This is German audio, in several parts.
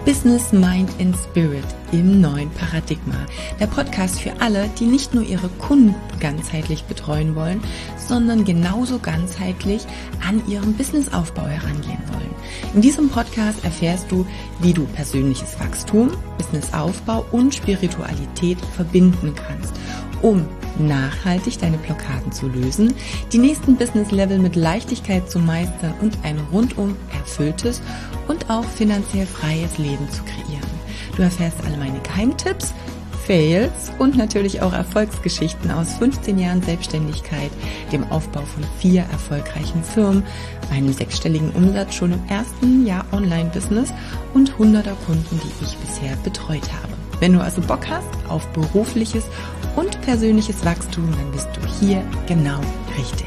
Business, Mind and Spirit im neuen Paradigma. Der Podcast für alle, die nicht nur ihre Kunden ganzheitlich betreuen wollen, sondern genauso ganzheitlich an ihrem Businessaufbau herangehen wollen. In diesem Podcast erfährst du, wie du persönliches Wachstum, Businessaufbau und Spiritualität verbinden kannst, um nachhaltig deine Blockaden zu lösen, die nächsten Business-Level mit Leichtigkeit zu meistern und ein rundum erfülltes und auch finanziell freies Leben zu kreieren. Du erfährst alle meine Geheimtipps, Fails und natürlich auch Erfolgsgeschichten aus 15 Jahren Selbstständigkeit, dem Aufbau von 4 erfolgreichen Firmen, einem 6-stelligen Umsatz schon im ersten Jahr Online-Business und hunderter Kunden, die ich bisher betreut habe. Wenn du also Bock hast auf berufliches und persönliches Wachstum, dann bist du hier genau richtig.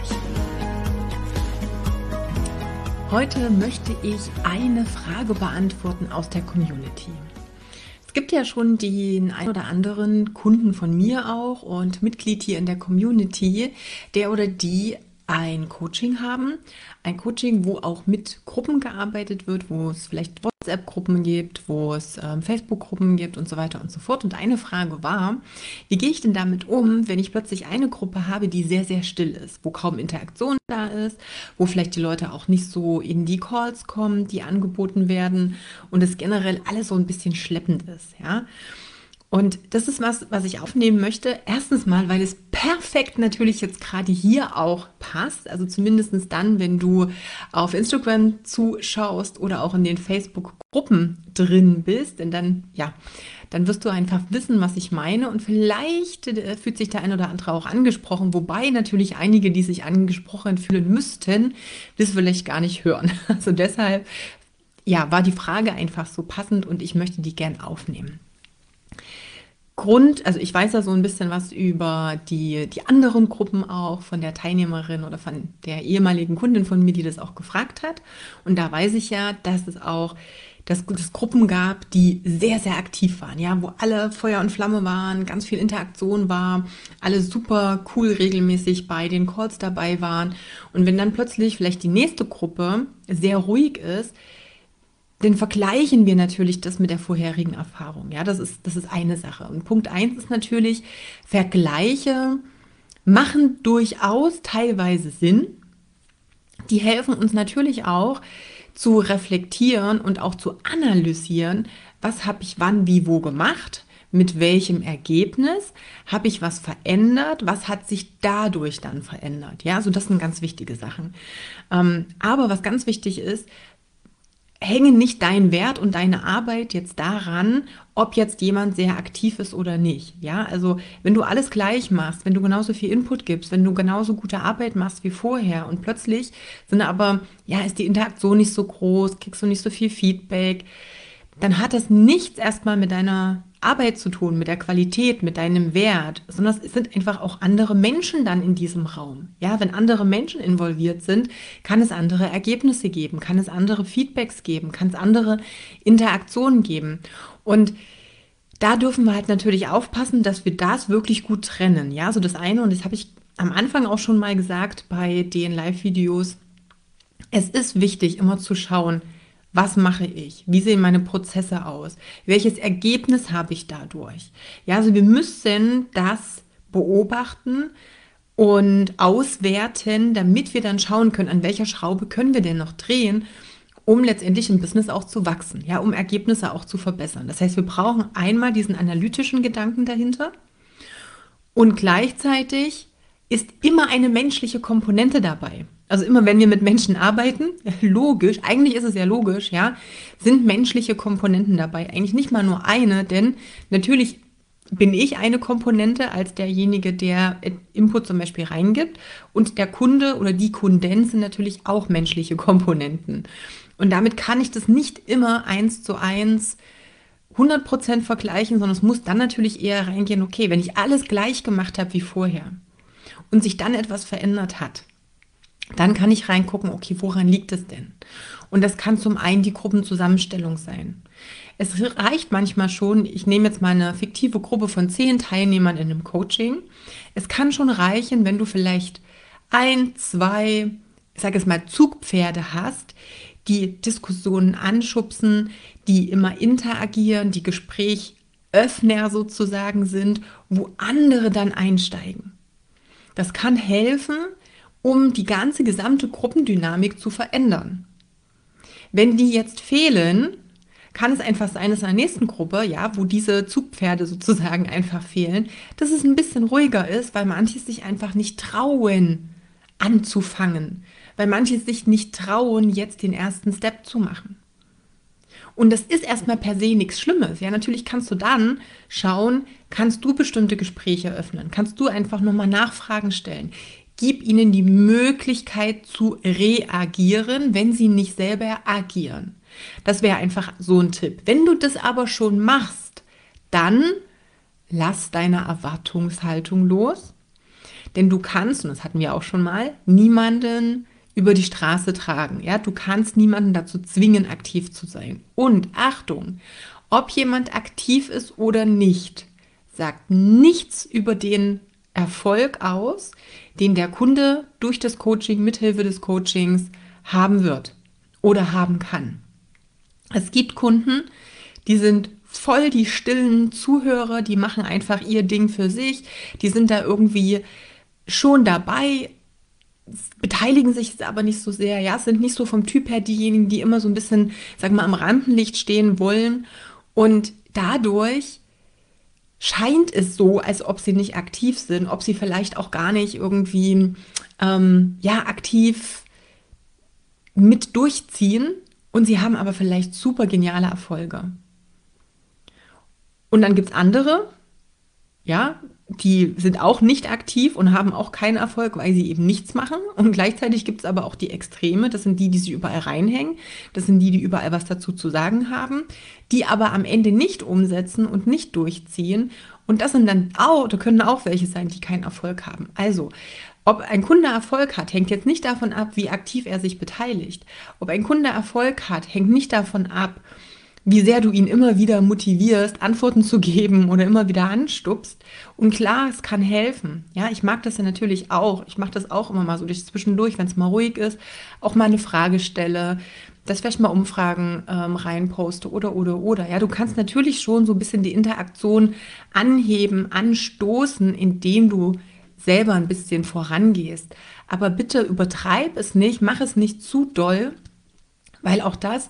Heute möchte ich eine Frage beantworten aus der Community. Es gibt ja schon den ein oder anderen Kunden von mir auch und Mitglied hier in der Community, der oder die ein Coaching haben. Ein Coaching, wo auch mit Gruppen gearbeitet wird, wo es vielleicht WhatsApp-Gruppen gibt, wo es Facebook-Gruppen gibt und so weiter und so fort. Und eine Frage war, wie gehe ich denn damit um, wenn ich plötzlich eine Gruppe habe, die sehr, sehr still ist, wo kaum Interaktion da ist, wo vielleicht die Leute auch nicht so in die Calls kommen, die angeboten werden und es generell alles so ein bisschen schleppend ist, ja. Und das ist was ich aufnehmen möchte. Erstens mal, weil es perfekt natürlich jetzt gerade hier auch passt. Also zumindest dann, wenn du auf Instagram zuschaust oder auch in den Facebook-Gruppen drin bist. Denn dann wirst du einfach wissen, was ich meine. Und vielleicht fühlt sich der ein oder andere auch angesprochen. Wobei natürlich einige, die sich angesprochen fühlen müssten, das vielleicht gar nicht hören. Also deshalb, war die Frage einfach so passend und ich möchte die gern aufnehmen. Also ich weiß ja so ein bisschen was über die anderen Gruppen auch von der Teilnehmerin oder von der ehemaligen Kundin von mir, die das auch gefragt hat. Und da weiß ich ja, dass es Gruppen gab, die sehr, sehr aktiv waren, ja, wo alle Feuer und Flamme waren, ganz viel Interaktion war, alle super cool regelmäßig bei den Calls dabei waren. Und wenn dann plötzlich vielleicht die nächste Gruppe sehr ruhig ist, dann vergleichen wir natürlich das mit der vorherigen Erfahrung. Ja, das ist eine Sache. Und Punkt 1 ist natürlich, Vergleiche machen durchaus teilweise Sinn. Die helfen uns natürlich auch zu reflektieren und auch zu analysieren, was habe ich wann, wie, wo gemacht, mit welchem Ergebnis, habe ich was verändert, was hat sich dadurch dann verändert. Ja, also das sind ganz wichtige Sachen. Aber was ganz wichtig ist, hänge nicht dein Wert und deine Arbeit jetzt daran, ob jetzt jemand sehr aktiv ist oder nicht. Ja, also wenn du alles gleich machst, wenn du genauso viel Input gibst, wenn du genauso gute Arbeit machst wie vorher und plötzlich ist die Interaktion nicht so groß, kriegst du nicht so viel Feedback, dann hat das nichts erstmal mit deiner Arbeit zu tun, mit der Qualität, mit deinem Wert, sondern es sind einfach auch andere Menschen dann in diesem Raum. Ja, wenn andere Menschen involviert sind, kann es andere Ergebnisse geben, kann es andere Feedbacks geben, kann es andere Interaktionen geben. Und da dürfen wir halt natürlich aufpassen, dass wir das wirklich gut trennen. Ja, so das eine, und das habe ich am Anfang auch schon mal gesagt bei den Live-Videos, es ist wichtig, immer zu schauen, was mache ich? Wie sehen meine Prozesse aus? Welches Ergebnis habe ich dadurch? Ja, also wir müssen das beobachten und auswerten, damit wir dann schauen können, an welcher Schraube können wir denn noch drehen, um letztendlich im Business auch zu wachsen, ja, um Ergebnisse auch zu verbessern. Das heißt, wir brauchen einmal diesen analytischen Gedanken dahinter und gleichzeitig ist immer eine menschliche Komponente dabei. Also immer, wenn wir mit Menschen arbeiten, logisch, eigentlich ist es ja logisch, ja, sind menschliche Komponenten dabei. Eigentlich nicht mal nur eine, denn natürlich bin ich eine Komponente als derjenige, der Input zum Beispiel reingibt und der Kunde oder die Kundin sind natürlich auch menschliche Komponenten. Und damit kann ich das nicht immer 1:1 100% vergleichen, sondern es muss dann natürlich eher reingehen, okay, wenn ich alles gleich gemacht habe wie vorher und sich dann etwas verändert hat, dann kann ich reingucken, okay, woran liegt es denn? Und das kann zum einen die Gruppenzusammenstellung sein. Es reicht manchmal schon, ich nehme jetzt mal eine fiktive Gruppe von 10 Teilnehmern in einem Coaching. Es kann schon reichen, wenn du vielleicht 1, 2, ich sage jetzt mal Zugpferde hast, die Diskussionen anschubsen, die immer interagieren, die Gesprächöffner sozusagen sind, wo andere dann einsteigen. Das kann helfen, um die ganze gesamte Gruppendynamik zu verändern. Wenn die jetzt fehlen, kann es einfach sein, dass in der nächsten Gruppe, ja, wo diese Zugpferde sozusagen einfach fehlen, dass es ein bisschen ruhiger ist, weil manche sich einfach nicht trauen, anzufangen, weil manche sich nicht trauen, jetzt den ersten Step zu machen. Und das ist erstmal per se nichts Schlimmes. Ja, natürlich kannst du dann schauen, kannst du bestimmte Gespräche öffnen, kannst du einfach nochmal Nachfragen stellen. Gib ihnen die Möglichkeit zu reagieren, wenn sie nicht selber agieren. Das wäre einfach so ein Tipp. Wenn du das aber schon machst, dann lass deine Erwartungshaltung los. Denn du kannst, und das hatten wir auch schon mal, niemanden über die Straße tragen. Ja, du kannst niemanden dazu zwingen, aktiv zu sein. Und Achtung, ob jemand aktiv ist oder nicht, sagt nichts über den Erfolg aus, den der Kunde durch das Coaching, mithilfe des Coachings haben wird oder haben kann. Es gibt Kunden, die sind voll die stillen Zuhörer, die machen einfach ihr Ding für sich, die sind da irgendwie schon dabei, beteiligen sich aber nicht so sehr, ja, sind nicht so vom Typ her diejenigen, die immer so ein bisschen, sagen wir mal, am Rampenlicht stehen wollen und dadurch scheint es so, als ob sie nicht aktiv sind, ob sie vielleicht auch gar nicht irgendwie aktiv mit durchziehen und sie haben aber vielleicht super geniale Erfolge. Und dann gibt es andere, ja, die sind auch nicht aktiv und haben auch keinen Erfolg, weil sie eben nichts machen. Und gleichzeitig gibt es aber auch die Extreme, das sind die, die sich überall reinhängen, das sind die, die überall was dazu zu sagen haben, die aber am Ende nicht umsetzen und nicht durchziehen. Und das sind dann auch, da können auch welche sein, die keinen Erfolg haben. Also, ob ein Kunde Erfolg hat, hängt jetzt nicht davon ab, wie aktiv er sich beteiligt. Ob ein Kunde Erfolg hat, hängt nicht davon ab, wie sehr du ihn immer wieder motivierst, Antworten zu geben oder immer wieder anstupst. Und klar, es kann helfen. Ja, ich mag das ja natürlich auch. Ich mache das auch immer mal so durch zwischendurch, wenn es mal ruhig ist, auch mal eine Frage stelle, dass vielleicht mal Umfragen reinposte oder. Ja, du kannst natürlich schon so ein bisschen die Interaktion anheben, anstoßen, indem du selber ein bisschen vorangehst. Aber bitte übertreib es nicht, mach es nicht zu doll, weil auch das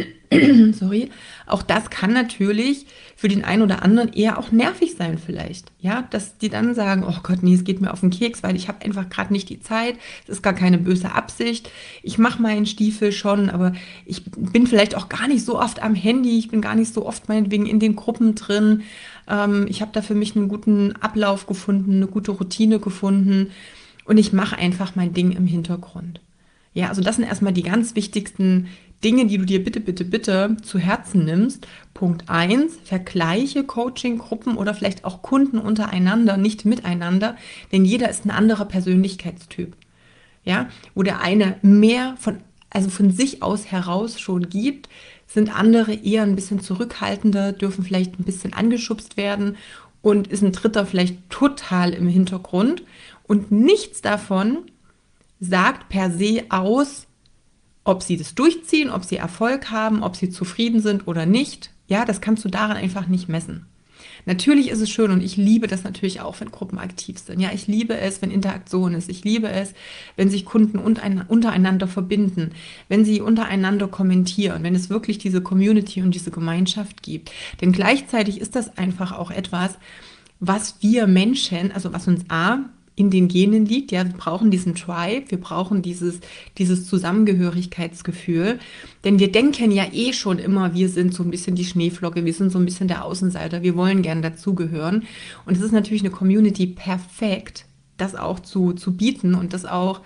auch das kann natürlich für den einen oder anderen eher auch nervig sein vielleicht, ja, dass die dann sagen, oh Gott, nee, es geht mir auf den Keks, weil ich habe einfach gerade nicht die Zeit, es ist gar keine böse Absicht, ich mache meinen Stiefel schon, aber ich bin vielleicht auch gar nicht so oft am Handy, ich bin gar nicht so oft meinetwegen in den Gruppen drin, ich habe da für mich einen guten Ablauf gefunden, eine gute Routine gefunden und ich mache einfach mein Ding im Hintergrund. Ja, also das sind erstmal die ganz wichtigsten Dinge, die du dir bitte zu Herzen nimmst. Punkt 1, vergleiche Coaching-Gruppen oder vielleicht auch Kunden untereinander, nicht miteinander, denn jeder ist ein anderer Persönlichkeitstyp. Ja, wo der eine mehr von sich aus heraus schon gibt, sind andere eher ein bisschen zurückhaltender, dürfen vielleicht ein bisschen angeschubst werden und ist ein dritter vielleicht total im Hintergrund und nichts davon sagt per se aus, ob sie das durchziehen, ob sie Erfolg haben, ob sie zufrieden sind oder nicht. Ja, das kannst du daran einfach nicht messen. Natürlich ist es schön und ich liebe das natürlich auch, wenn Gruppen aktiv sind. Ja, ich liebe es, wenn Interaktion ist. Ich liebe es, wenn sich Kunden untereinander verbinden, wenn sie untereinander kommentieren, wenn es wirklich diese Community und diese Gemeinschaft gibt. Denn gleichzeitig ist das einfach auch etwas, was wir Menschen, also was uns in den Genen liegt, ja, wir brauchen diesen Tribe, wir brauchen dieses Zusammengehörigkeitsgefühl, denn wir denken ja eh schon immer, wir sind so ein bisschen die Schneeflocke, wir sind so ein bisschen der Außenseiter, wir wollen gern dazugehören und es ist natürlich eine Community perfekt, das auch zu bieten und das auch,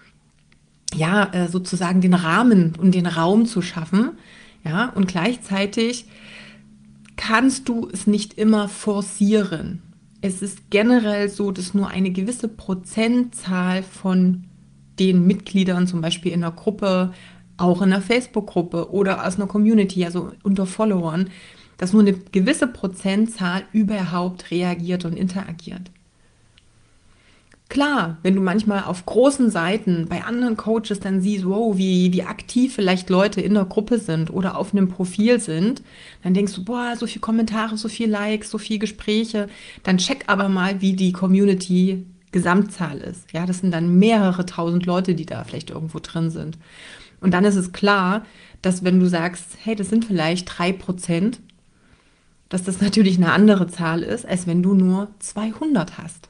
ja, sozusagen den Rahmen und den Raum zu schaffen, ja, und gleichzeitig kannst du es nicht immer forcieren. Es ist generell so, dass nur eine gewisse Prozentzahl von den Mitgliedern, zum Beispiel in einer Gruppe, auch in einer Facebook-Gruppe oder aus einer Community, also unter Followern, dass nur eine gewisse Prozentzahl überhaupt reagiert und interagiert. Klar, wenn du manchmal auf großen Seiten bei anderen Coaches dann siehst, wow, wie aktiv vielleicht Leute in der Gruppe sind oder auf einem Profil sind, dann denkst du, boah, so viele Kommentare, so viele Likes, so viele Gespräche. Dann check aber mal, wie die Community Gesamtzahl ist. Ja, das sind dann mehrere tausend Leute, die da vielleicht irgendwo drin sind. Und dann ist es klar, dass wenn du sagst, hey, das sind vielleicht 3%, dass das natürlich eine andere Zahl ist, als wenn du nur 200 hast.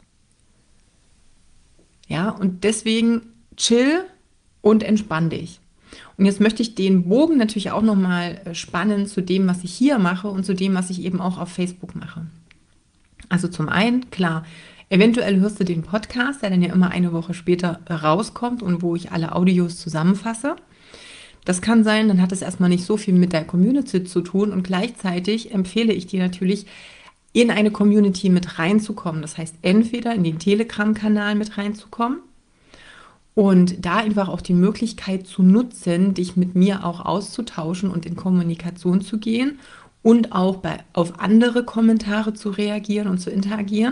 Ja, und deswegen chill und entspann dich. Und jetzt möchte ich den Bogen natürlich auch nochmal spannen zu dem, was ich hier mache und zu dem, was ich eben auch auf Facebook mache. Also zum einen, klar, eventuell hörst du den Podcast, der dann ja immer eine Woche später rauskommt und wo ich alle Audios zusammenfasse. Das kann sein, dann hat es erstmal nicht so viel mit der Community zu tun und gleichzeitig empfehle ich dir natürlich, in eine Community mit reinzukommen. Das heißt, entweder in den Telegram-Kanal mit reinzukommen und da einfach auch die Möglichkeit zu nutzen, dich mit mir auch auszutauschen und in Kommunikation zu gehen und auch auf andere Kommentare zu reagieren und zu interagieren.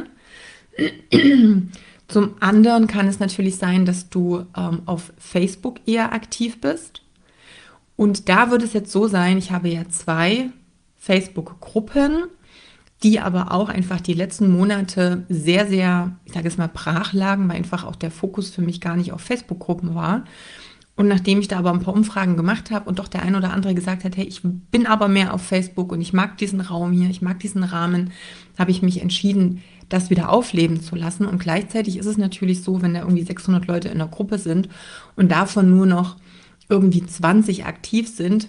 Zum anderen kann es natürlich sein, dass du auf Facebook eher aktiv bist. Und da würde es jetzt so sein, ich habe ja 2 Facebook-Gruppen, die aber auch einfach die letzten Monate sehr, sehr, ich sage es mal, brach lagen, weil einfach auch der Fokus für mich gar nicht auf Facebook-Gruppen war. Und nachdem ich da aber ein paar Umfragen gemacht habe und doch der ein oder andere gesagt hat, hey, ich bin aber mehr auf Facebook und ich mag diesen Raum hier, ich mag diesen Rahmen, habe ich mich entschieden, das wieder aufleben zu lassen. Und gleichzeitig ist es natürlich so, wenn da irgendwie 600 Leute in der Gruppe sind und davon nur noch irgendwie 20 aktiv sind,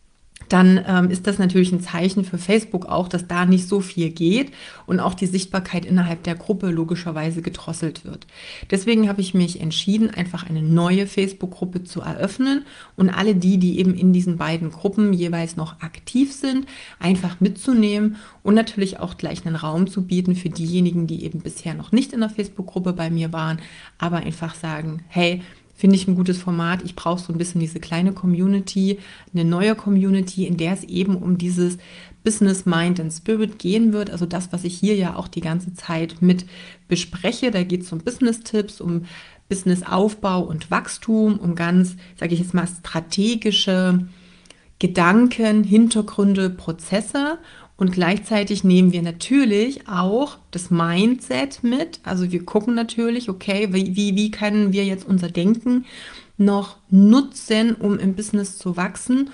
dann ist das natürlich ein Zeichen für Facebook auch, dass da nicht so viel geht und auch die Sichtbarkeit innerhalb der Gruppe logischerweise gedrosselt wird. Deswegen habe ich mich entschieden, einfach eine neue Facebook-Gruppe zu eröffnen und alle die eben in diesen beiden Gruppen jeweils noch aktiv sind, einfach mitzunehmen und natürlich auch gleich einen Raum zu bieten für diejenigen, die eben bisher noch nicht in der Facebook-Gruppe bei mir waren, aber einfach sagen, hey, finde ich ein gutes Format. Ich brauche so ein bisschen diese kleine Community, eine neue Community, in der es eben um dieses Business, Mind and Spirit gehen wird. Also das, was ich hier ja auch die ganze Zeit mit bespreche. Da geht es um Business-Tipps, um Businessaufbau und Wachstum, um ganz, sage ich jetzt mal, strategische Gedanken, Hintergründe, Prozesse. Und gleichzeitig nehmen wir natürlich auch das Mindset mit. Also wir gucken natürlich, okay, wie können wir jetzt unser Denken noch nutzen, um im Business zu wachsen.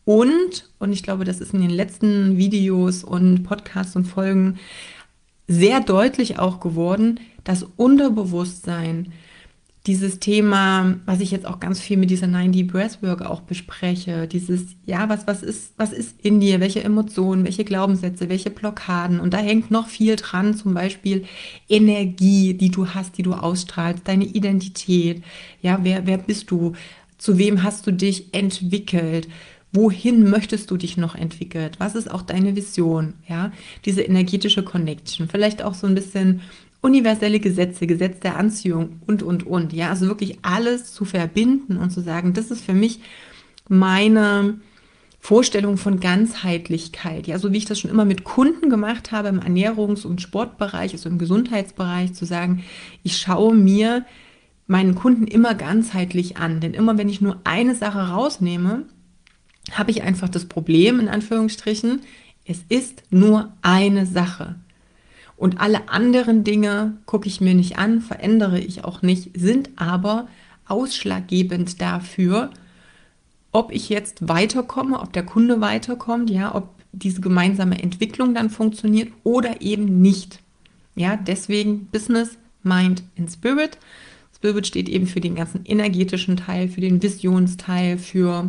Und ich glaube, das ist in den letzten Videos und Podcasts und Folgen sehr deutlich auch geworden, das Unterbewusstsein, dieses Thema, was ich jetzt auch ganz viel mit dieser 90 Breathwork auch bespreche, dieses, ja, was ist in dir, welche Emotionen, welche Glaubenssätze, welche Blockaden, und da hängt noch viel dran, zum Beispiel Energie, die du hast, die du ausstrahlst, deine Identität, ja, wer bist du, zu wem hast du dich entwickelt, wohin möchtest du dich noch entwickeln, was ist auch deine Vision, ja, diese energetische Connection, vielleicht auch so ein bisschen universelle Gesetze, Gesetz der Anziehung und. Ja, also wirklich alles zu verbinden und zu sagen, das ist für mich meine Vorstellung von Ganzheitlichkeit. Ja, so wie ich das schon immer mit Kunden gemacht habe im Ernährungs- und Sportbereich, also im Gesundheitsbereich, zu sagen, ich schaue mir meinen Kunden immer ganzheitlich an. Denn immer wenn ich nur eine Sache rausnehme, habe ich einfach das Problem, in Anführungsstrichen, es ist nur eine Sache. Und alle anderen Dinge gucke ich mir nicht an, verändere ich auch nicht, sind aber ausschlaggebend dafür, ob ich jetzt weiterkomme, ob der Kunde weiterkommt, ja, ob diese gemeinsame Entwicklung dann funktioniert oder eben nicht. Ja, deswegen Business, Mind and Spirit. Spirit steht eben für den ganzen energetischen Teil, für den Visionsteil, für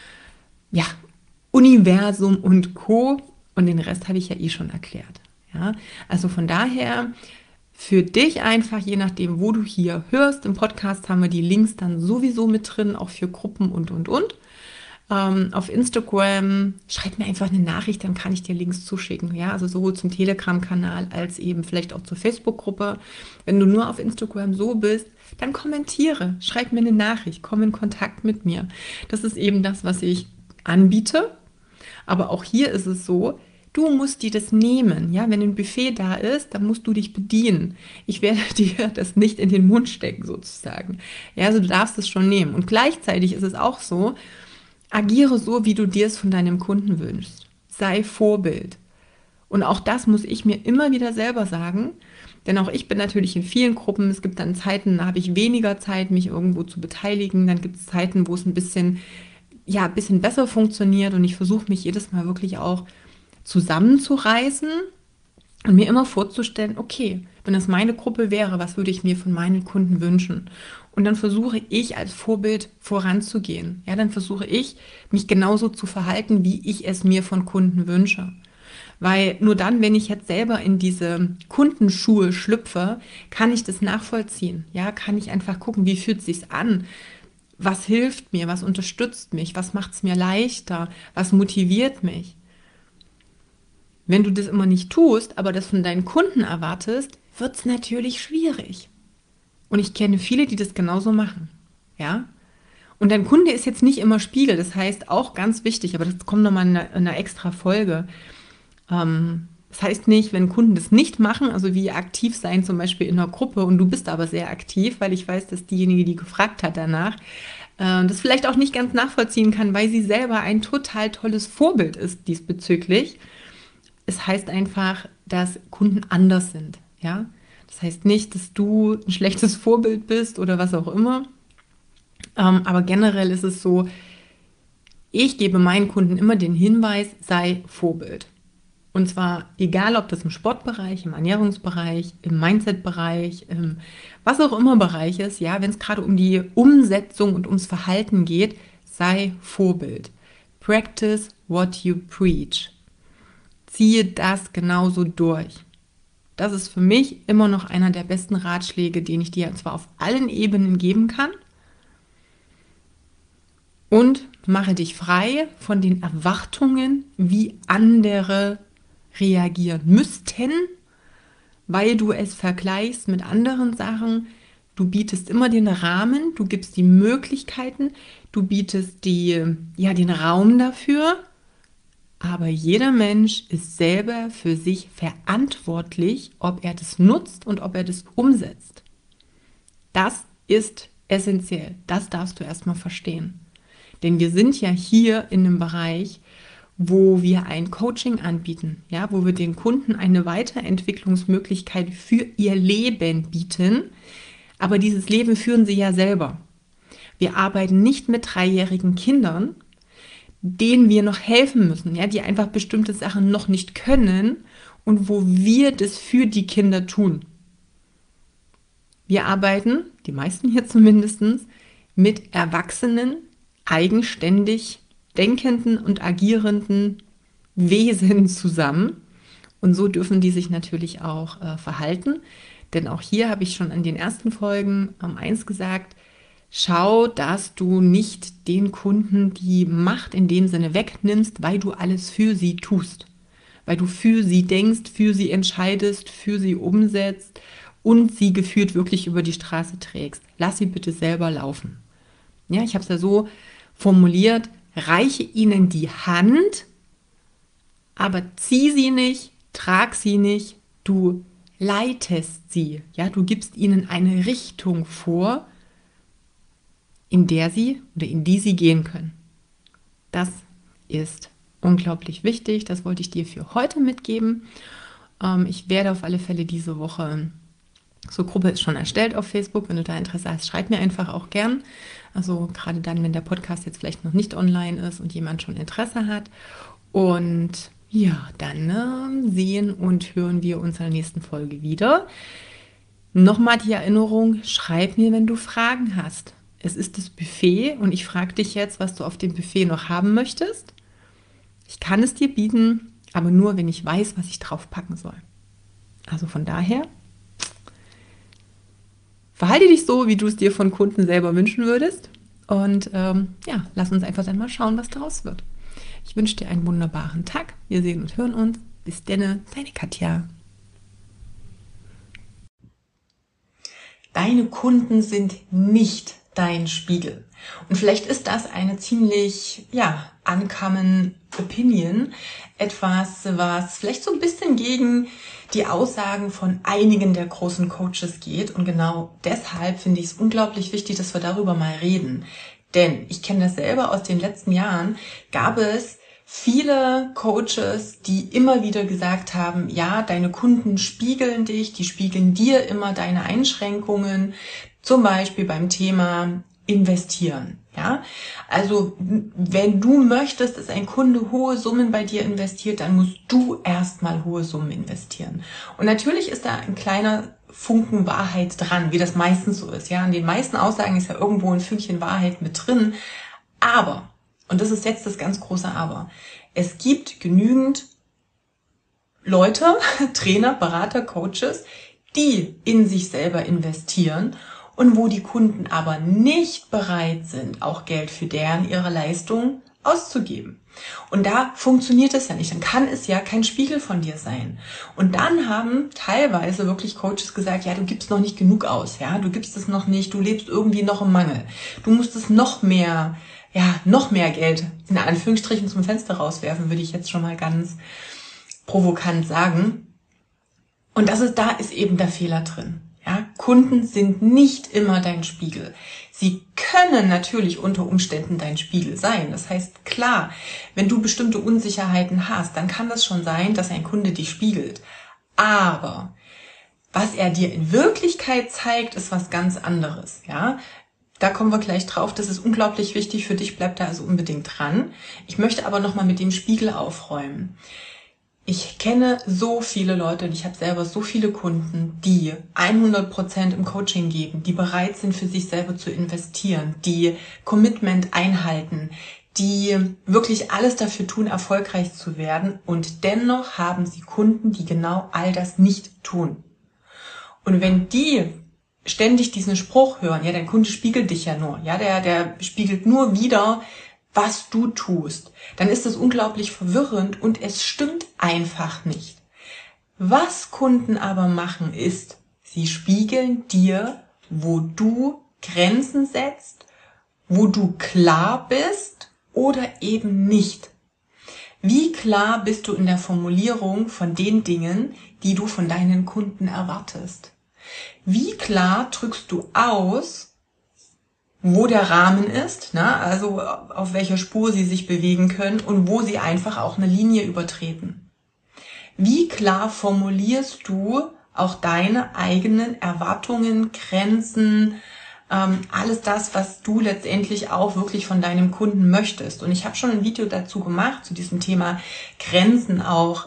ja, Universum und Co. Und den Rest habe ich ja eh schon erklärt. Ja, also von daher für dich einfach, je nachdem, wo du hier hörst, im Podcast haben wir die Links dann sowieso mit drin, auch für Gruppen und. Auf Instagram, schreib mir einfach eine Nachricht, dann kann ich dir Links zuschicken. Ja, also sowohl zum Telegram-Kanal als eben vielleicht auch zur Facebook-Gruppe. Wenn du nur auf Instagram so bist, dann kommentiere, schreib mir eine Nachricht, komm in Kontakt mit mir. Das ist eben das, was ich anbiete. Aber auch hier ist es so, Du musst dir das nehmen. Ja, wenn ein Buffet da ist, dann musst du dich bedienen. Ich werde dir das nicht in den Mund stecken, sozusagen. Ja, also du darfst es schon nehmen. Und gleichzeitig ist es auch so, agiere so, wie du dir es von deinem Kunden wünschst. Sei Vorbild. Und auch das muss ich mir immer wieder selber sagen, denn auch ich bin natürlich in vielen Gruppen. Es gibt dann Zeiten, da habe ich weniger Zeit, mich irgendwo zu beteiligen. Dann gibt es Zeiten, wo es ein bisschen, ja, ein bisschen besser funktioniert und ich versuche mich jedes Mal wirklich auch zusammenzureißen und mir immer vorzustellen, okay, wenn das meine Gruppe wäre, was würde ich mir von meinen Kunden wünschen? Und dann versuche ich als Vorbild voranzugehen. Ja, dann versuche ich, mich genauso zu verhalten, wie ich es mir von Kunden wünsche. Weil nur dann, wenn ich jetzt selber in diese Kundenschuhe schlüpfe, kann ich das nachvollziehen. Ja, kann ich einfach gucken, wie fühlt es sich an? Was hilft mir? Was unterstützt mich? Was macht es mir leichter? Was motiviert mich? Wenn du das immer nicht tust, aber das von deinen Kunden erwartest, wird es natürlich schwierig. Und ich kenne viele, die das genauso machen. Ja? Und dein Kunde ist jetzt nicht immer Spiegel. Das heißt, auch ganz wichtig, aber das kommt nochmal in einer extra Folge. Das heißt nicht, wenn Kunden das nicht machen, also wie aktiv sein zum Beispiel in einer Gruppe und du bist aber sehr aktiv, weil ich weiß, dass diejenige, die gefragt hat danach, das vielleicht auch nicht ganz nachvollziehen kann, weil sie selber ein total tolles Vorbild ist diesbezüglich. Es heißt einfach, dass Kunden anders sind, ja. Das heißt nicht, dass du ein schlechtes Vorbild bist oder was auch immer. Aber generell ist es so, ich gebe meinen Kunden immer den Hinweis, sei Vorbild. Und zwar egal, ob das im Sportbereich, im Ernährungsbereich, im Mindset-Bereich, im was auch immer Bereich ist, ja, wenn es gerade um die Umsetzung und ums Verhalten geht, sei Vorbild. Practice what you preach. Ziehe das genauso durch. Das ist für mich immer noch einer der besten Ratschläge, den ich dir zwar auf allen Ebenen geben kann. Und mache dich frei von den Erwartungen, wie andere reagieren müssten, weil du es vergleichst mit anderen Sachen. Du bietest immer den Rahmen, du gibst die Möglichkeiten, du bietest den Raum dafür. Aber jeder Mensch ist selber für sich verantwortlich, ob er das nutzt und ob er das umsetzt. Das ist essentiell. Das darfst du erstmal verstehen. Denn wir sind ja hier in einem Bereich, wo wir ein Coaching anbieten, ja, wo wir den Kunden eine Weiterentwicklungsmöglichkeit für ihr Leben bieten. Aber dieses Leben führen sie ja selber. Wir arbeiten nicht mit 3-jährigen Kindern, denen wir noch helfen müssen, ja, die einfach bestimmte Sachen noch nicht können und wo wir das für die Kinder tun. Wir arbeiten, die meisten hier zumindest, mit erwachsenen, eigenständig denkenden und agierenden Wesen zusammen. Und so dürfen die sich natürlich auch verhalten. Denn auch hier habe ich schon in den ersten Folgen eins gesagt, schau, dass du nicht den Kunden die Macht in dem Sinne wegnimmst, weil du alles für sie tust. Weil du für sie denkst, für sie entscheidest, für sie umsetzt und sie gefühlt wirklich über die Straße trägst. Lass sie bitte selber laufen. Ja, ich habe es ja so formuliert, reiche ihnen die Hand, aber zieh sie nicht, trag sie nicht, du leitest sie. Ja, du gibst ihnen eine Richtung vor, in die sie gehen können. Das ist unglaublich wichtig. Das wollte ich dir für heute mitgeben. Ich werde auf alle Fälle diese Woche, so Gruppe ist schon erstellt auf Facebook, wenn du da Interesse hast, schreib mir einfach auch gern. Also gerade dann, wenn der Podcast jetzt vielleicht noch nicht online ist und jemand schon Interesse hat. Und ja, dann sehen und hören wir uns in der nächsten Folge wieder. Nochmal die Erinnerung, schreib mir, wenn du Fragen hast. Es ist das Buffet und ich frage dich jetzt, was du auf dem Buffet noch haben möchtest. Ich kann es dir bieten, aber nur, wenn ich weiß, was ich draufpacken soll. Also von daher, verhalte dich so, wie du es dir von Kunden selber wünschen würdest. Und lass uns einfach dann mal schauen, was daraus wird. Ich wünsche dir einen wunderbaren Tag. Wir sehen und hören uns. Bis denne, deine Katja. Deine Kunden sind nicht dein Spiegel. Und vielleicht ist das eine ziemlich, uncommon Opinion, etwas, was vielleicht so ein bisschen gegen die Aussagen von einigen der großen Coaches geht. Und genau deshalb finde ich es unglaublich wichtig, dass wir darüber mal reden. Denn ich kenne das selber aus den letzten Jahren, gab es viele Coaches, die immer wieder gesagt haben, ja, deine Kunden spiegeln dich, die spiegeln dir immer deine Einschränkungen, zum Beispiel beim Thema investieren. Ja, also wenn du möchtest, dass ein Kunde hohe Summen bei dir investiert, dann musst du erstmal hohe Summen investieren. Und natürlich ist da ein kleiner Funken Wahrheit dran, wie das meistens so ist. Ja, an den meisten Aussagen ist ja irgendwo ein Fünkchen Wahrheit mit drin. Aber, und das ist jetzt das ganz große Aber, es gibt genügend Leute, Trainer, Berater, Coaches, die in sich selber investieren und wo die Kunden aber nicht bereit sind, auch Geld für ihre Leistung auszugeben. Und da funktioniert es ja nicht. Dann kann es ja kein Spiegel von dir sein. Und dann haben teilweise wirklich Coaches gesagt, ja, du gibst noch nicht genug aus, ja, du gibst es noch nicht, du lebst irgendwie noch im Mangel. Du musst es noch mehr Geld in Anführungsstrichen zum Fenster rauswerfen, würde ich jetzt schon mal ganz provokant sagen. Und da ist eben der Fehler drin. Ja, Kunden sind nicht immer dein Spiegel. Sie können natürlich unter Umständen dein Spiegel sein. Das heißt, klar, wenn du bestimmte Unsicherheiten hast, dann kann das schon sein, dass ein Kunde dich spiegelt. Aber was er dir in Wirklichkeit zeigt, ist was ganz anderes. Ja, da kommen wir gleich drauf. Das ist unglaublich wichtig für dich. Bleib da also unbedingt dran. Ich möchte aber nochmal mit dem Spiegel aufräumen. Ich kenne so viele Leute und ich habe selber so viele Kunden, die 100% im Coaching geben, die bereit sind, für sich selber zu investieren, die Commitment einhalten, die wirklich alles dafür tun, erfolgreich zu werden, und dennoch haben sie Kunden, die genau all das nicht tun. Und wenn die ständig diesen Spruch hören, ja, dein Kunde spiegelt dich ja nur, ja, der spiegelt nur wieder, was du tust, dann ist das unglaublich verwirrend und es stimmt einfach nicht. Was Kunden aber machen ist, sie spiegeln dir, wo du Grenzen setzt, wo du klar bist oder eben nicht. Wie klar bist du in der Formulierung von den Dingen, die du von deinen Kunden erwartest? Wie klar drückst du aus, wo der Rahmen ist, ne? Also auf welcher Spur sie sich bewegen können und wo sie einfach auch eine Linie übertreten. Wie klar formulierst du auch deine eigenen Erwartungen, Grenzen, alles das, was du letztendlich auch wirklich von deinem Kunden möchtest. Und ich habe schon ein Video dazu gemacht, zu diesem Thema Grenzen auch,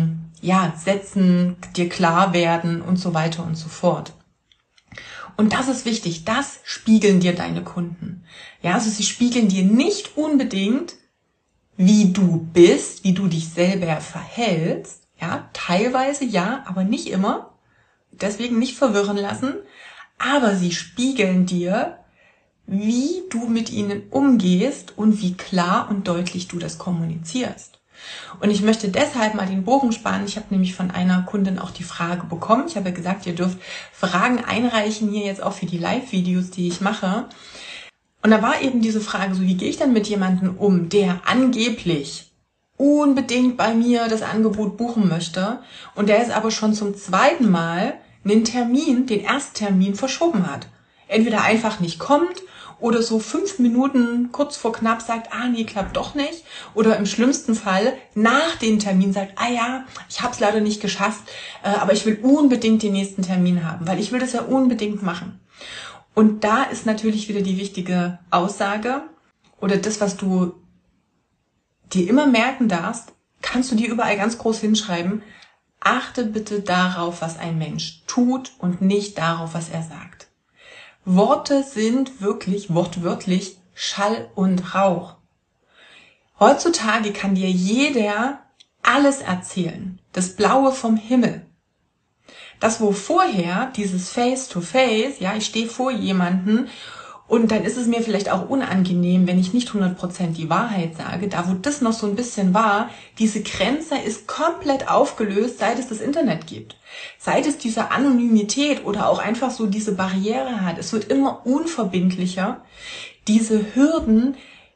setzen, dir klar werden und so weiter und so fort. Und das ist wichtig, das spiegeln dir deine Kunden. Ja, also sie spiegeln dir nicht unbedingt, wie du bist, wie du dich selber verhältst. Ja, teilweise ja, aber nicht immer. Deswegen nicht verwirren lassen. Aber sie spiegeln dir, wie du mit ihnen umgehst und wie klar und deutlich du das kommunizierst. Und ich möchte deshalb mal den Bogen spannen. Ich habe nämlich von einer Kundin auch die Frage bekommen. Ich habe ja gesagt, ihr dürft Fragen einreichen hier jetzt auch für die Live-Videos, die ich mache. Und da war eben diese Frage so, wie gehe ich denn mit jemandem um, der angeblich unbedingt bei mir das Angebot buchen möchte und der ist aber schon zum zweiten Mal den Ersttermin verschoben hat. Entweder einfach nicht kommt oder so 5 Minuten kurz vor knapp sagt, nee, klappt doch nicht. Oder im schlimmsten Fall nach dem Termin sagt, ja, ich habe es leider nicht geschafft, aber ich will unbedingt den nächsten Termin haben, weil ich will das ja unbedingt machen. Und da ist natürlich wieder die wichtige Aussage oder das, was du dir immer merken darfst, kannst du dir überall ganz groß hinschreiben, achte bitte darauf, was ein Mensch tut und nicht darauf, was er sagt. Worte sind wirklich wortwörtlich Schall und Rauch. Heutzutage kann dir jeder alles erzählen. Das Blaue vom Himmel. Das, wo vorher dieses Face-to-Face, ja, ich stehe vor jemanden und dann ist es mir vielleicht auch unangenehm, wenn ich nicht 100% die Wahrheit sage. Da, wo das noch so ein bisschen war, diese Grenze ist komplett aufgelöst, seit es das Internet gibt. Seit es diese Anonymität oder auch einfach so diese Barriere hat. Es wird immer unverbindlicher. Diese Hürden,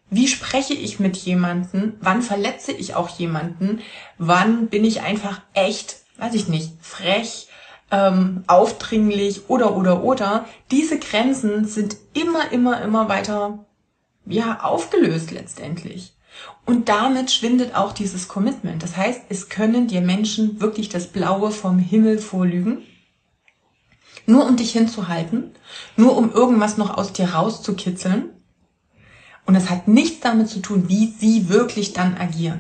Wie spreche ich mit jemandem? Wann verletze ich auch jemanden? Wann bin ich einfach echt, weiß ich nicht, frech, aufdringlich oder. Diese Grenzen sind immer weiter, aufgelöst letztendlich. Und damit schwindet auch dieses Commitment. Das heißt, es können dir Menschen wirklich das Blaue vom Himmel vorlügen, nur um dich hinzuhalten, nur um irgendwas noch aus dir rauszukitzeln. Und es hat nichts damit zu tun, wie sie wirklich dann agieren.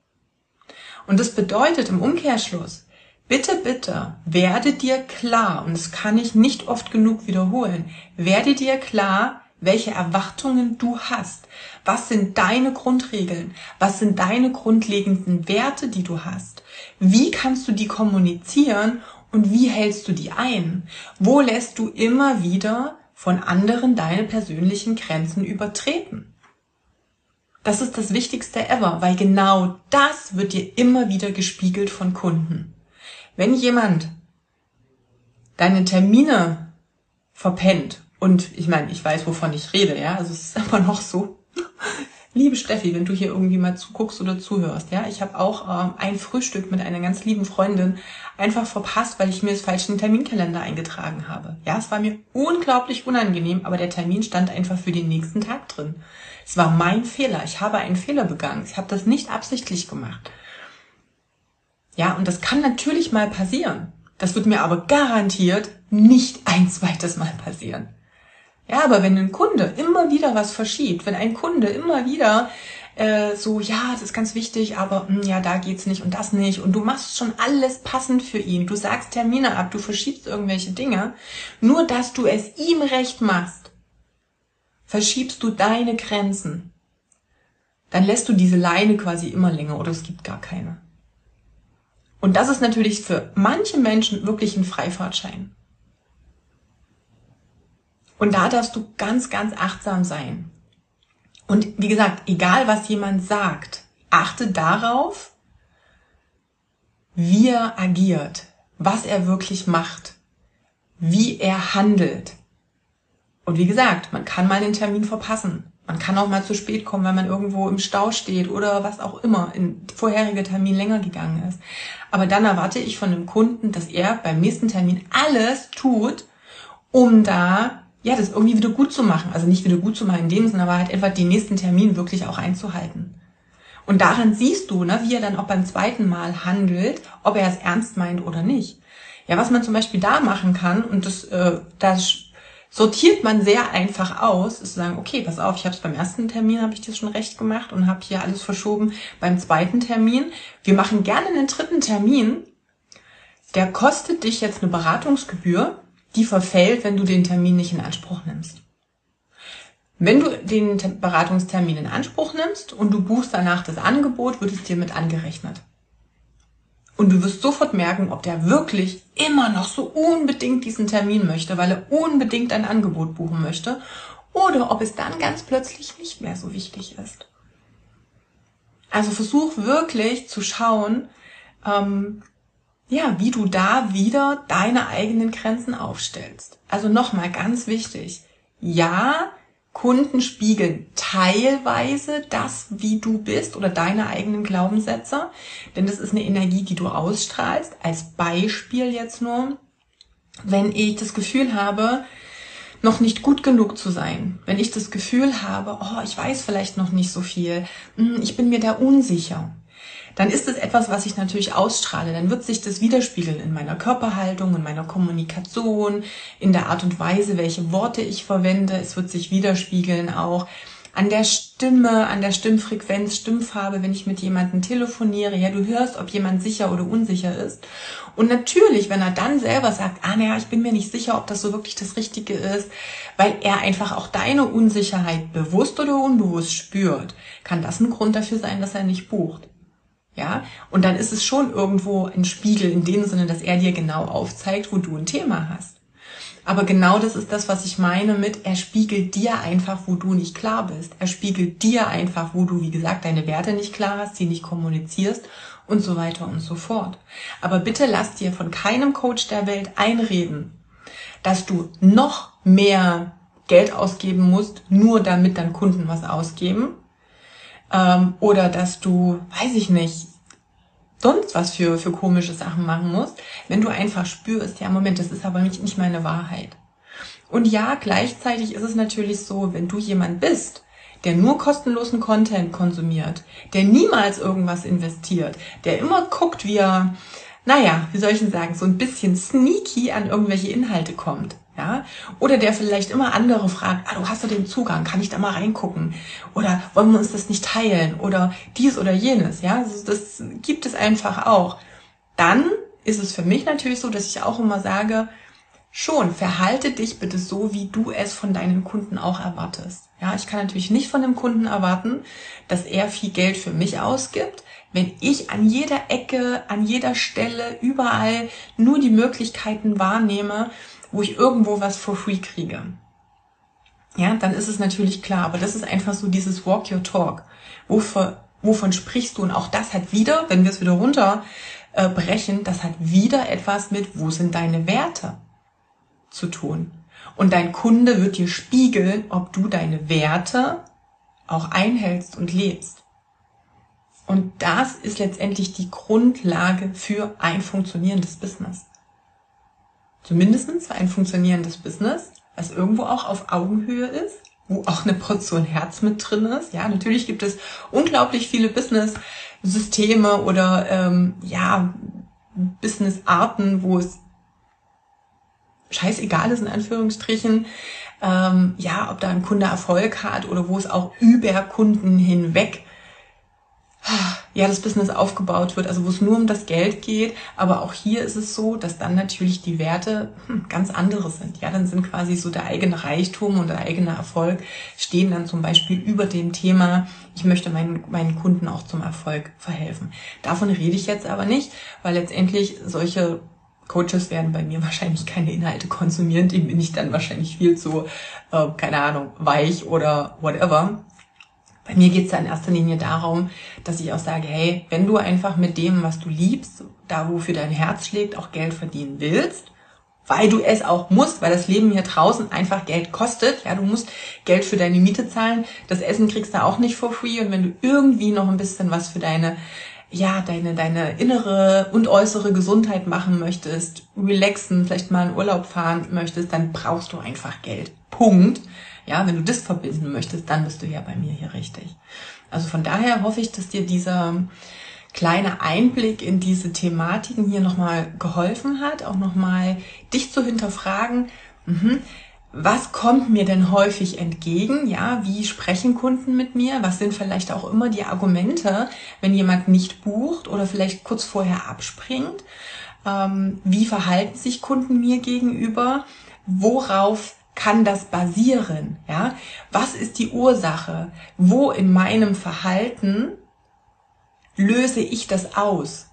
Und das bedeutet im Umkehrschluss, bitte, werde dir klar, und das kann ich nicht oft genug wiederholen, werde dir klar, welche Erwartungen du hast. Was sind deine Grundregeln? Was sind deine grundlegenden Werte, die du hast? Wie kannst du die kommunizieren und wie hältst du die ein? Wo lässt du immer wieder von anderen deine persönlichen Grenzen übertreten? Das ist das Wichtigste ever, weil genau das wird dir immer wieder gespiegelt von Kunden. Wenn jemand deine Termine verpennt, und ich meine, ich weiß, wovon ich rede, ja, also es ist aber noch so. Liebe Steffi, wenn du hier irgendwie mal zuguckst oder zuhörst, ja, ich habe auch ein Frühstück mit einer ganz lieben Freundin einfach verpasst, weil ich mir das falsche Terminkalender eingetragen habe. Ja, es war mir unglaublich unangenehm, aber der Termin stand einfach für den nächsten Tag drin. Es war mein Fehler, ich habe einen Fehler begangen, ich habe das nicht absichtlich gemacht. Ja, und das kann natürlich mal passieren. Das wird mir aber garantiert nicht ein zweites Mal passieren. Ja, aber wenn ein Kunde immer wieder was verschiebt, wenn ein Kunde immer wieder das ist ganz wichtig, aber da geht's nicht und das nicht und du machst schon alles passend für ihn, du sagst Termine ab, du verschiebst irgendwelche Dinge, nur dass du es ihm recht machst, verschiebst du deine Grenzen, dann lässt du diese Leine quasi immer länger oder es gibt gar keine. Und das ist natürlich für manche Menschen wirklich ein Freifahrtschein. Und da darfst du ganz achtsam sein. Und wie gesagt, egal was jemand sagt, achte darauf, wie er agiert, was er wirklich macht, wie er handelt. Und wie gesagt, man kann mal den Termin verpassen. Man kann auch mal zu spät kommen, wenn man irgendwo im Stau steht oder was auch immer, ein vorheriger Termin länger gegangen ist. Aber dann erwarte ich von dem Kunden, dass er beim nächsten Termin alles tut, um da das irgendwie wieder gut zu machen. Also nicht wieder gut zu machen in dem Sinne, aber halt einfach den nächsten Termin wirklich auch einzuhalten. Und daran siehst du, wie er dann auch beim zweiten Mal handelt, ob er es ernst meint oder nicht. Ja, was man zum Beispiel da machen kann, und das sortiert man sehr einfach aus, ist zu sagen, okay, pass auf, ich habe es beim ersten Termin, habe ich das schon recht gemacht und habe hier alles verschoben beim zweiten Termin. Wir machen gerne einen dritten Termin, der kostet dich jetzt eine Beratungsgebühr, die verfällt, wenn du den Termin nicht in Anspruch nimmst. Wenn du den Beratungstermin in Anspruch nimmst und du buchst danach das Angebot, wird es dir mit angerechnet. Und du wirst sofort merken, ob der wirklich immer noch so unbedingt diesen Termin möchte, weil er unbedingt ein Angebot buchen möchte, oder ob es dann ganz plötzlich nicht mehr so wichtig ist. Also versuch wirklich zu schauen, wie du da wieder deine eigenen Grenzen aufstellst. Also nochmal ganz wichtig. Ja, Kunden spiegeln teilweise das, wie du bist oder deine eigenen Glaubenssätze, denn das ist eine Energie, die du ausstrahlst. Als Beispiel jetzt nur, wenn ich das Gefühl habe, noch nicht gut genug zu sein, wenn ich das Gefühl habe, ich weiß vielleicht noch nicht so viel, ich bin mir da unsicher, dann ist es etwas, was ich natürlich ausstrahle. Dann wird sich das widerspiegeln in meiner Körperhaltung, in meiner Kommunikation, in der Art und Weise, welche Worte ich verwende. Es wird sich widerspiegeln auch an der Stimme, an der Stimmfrequenz, Stimmfarbe, wenn ich mit jemandem telefoniere. Ja, du hörst, ob jemand sicher oder unsicher ist. Und natürlich, wenn er dann selber sagt, ich bin mir nicht sicher, ob das so wirklich das Richtige ist, weil er einfach auch deine Unsicherheit bewusst oder unbewusst spürt, kann das ein Grund dafür sein, dass er nicht bucht. Ja, und dann ist es schon irgendwo ein Spiegel in dem Sinne, dass er dir genau aufzeigt, wo du ein Thema hast. Aber genau das ist das, was ich meine mit, er spiegelt dir einfach, wo du nicht klar bist. Er spiegelt dir einfach, wo du, wie gesagt, deine Werte nicht klar hast, sie nicht kommunizierst und so weiter und so fort. Aber bitte lass dir von keinem Coach der Welt einreden, dass du noch mehr Geld ausgeben musst, nur damit dann Kunden was ausgeben. oder dass du, weiß ich nicht, sonst was für komische Sachen machen musst, wenn du einfach spürst, ja Moment, das ist aber nicht meine Wahrheit. Und ja, gleichzeitig ist es natürlich so, wenn du jemand bist, der nur kostenlosen Content konsumiert, der niemals irgendwas investiert, der immer guckt, wie er, naja, wie soll ich denn sagen, so ein bisschen sneaky an irgendwelche Inhalte kommt, ja, oder der vielleicht immer andere fragt, du hast doch den Zugang, kann ich da mal reingucken, oder wollen wir uns das nicht teilen, oder dies oder jenes, ja, also das gibt es einfach auch. Dann ist es für mich natürlich so, dass ich auch immer sage, schon, verhalte dich bitte so, wie du es von deinen Kunden auch erwartest. Ja, ich kann natürlich nicht von dem Kunden erwarten, dass er viel Geld für mich ausgibt, wenn ich an jeder Ecke, an jeder Stelle, überall nur die Möglichkeiten wahrnehme, wo ich irgendwo was for free kriege. Ja, dann ist es natürlich klar, aber das ist einfach so dieses Walk Your Talk. Wovon sprichst du? Und auch das hat wieder, wenn wir es wieder runterbrechen, das hat wieder etwas mit, wo sind deine Werte zu tun. Und dein Kunde wird dir spiegeln, ob du deine Werte auch einhältst und lebst. Und das ist letztendlich die Grundlage für ein funktionierendes Business. Zumindest für ein funktionierendes Business, was irgendwo auch auf Augenhöhe ist, wo auch eine Portion Herz mit drin ist. Ja, natürlich gibt es unglaublich viele Business-Systeme oder Business-Arten, wo es scheißegal ist, in Anführungsstrichen, ob da ein Kunde Erfolg hat oder wo es auch über Kunden hinweg das Business aufgebaut wird, also wo es nur um das Geld geht, aber auch hier ist es so, dass dann natürlich die Werte ganz andere sind. Ja, dann sind quasi so der eigene Reichtum und der eigene Erfolg stehen dann zum Beispiel über dem Thema, ich möchte meinen Kunden auch zum Erfolg verhelfen. Davon rede ich jetzt aber nicht, weil letztendlich solche Coaches werden bei mir wahrscheinlich keine Inhalte konsumieren, dem bin ich dann wahrscheinlich viel zu, weich oder whatever. Bei mir geht es ja in erster Linie darum, dass ich auch sage, hey, wenn du einfach mit dem, was du liebst, da wofür dein Herz schlägt, auch Geld verdienen willst, weil du es auch musst, weil das Leben hier draußen einfach Geld kostet, ja, du musst Geld für deine Miete zahlen, das Essen kriegst du auch nicht for free und wenn du irgendwie noch ein bisschen was für deine innere und äußere Gesundheit machen möchtest, relaxen, vielleicht mal in Urlaub fahren möchtest, dann brauchst du einfach Geld. Punkt. Ja, wenn du das verbinden möchtest, dann bist du ja bei mir hier richtig. Also von daher hoffe ich, dass dir dieser kleine Einblick in diese Thematiken hier nochmal geholfen hat, auch nochmal dich zu hinterfragen, was kommt mir denn häufig entgegen? Ja, wie sprechen Kunden mit mir? Was sind vielleicht auch immer die Argumente, wenn jemand nicht bucht oder vielleicht kurz vorher abspringt? Wie verhalten sich Kunden mir gegenüber? Worauf kann das basieren? Ja, was ist die Ursache? Wo in meinem Verhalten löse ich das aus?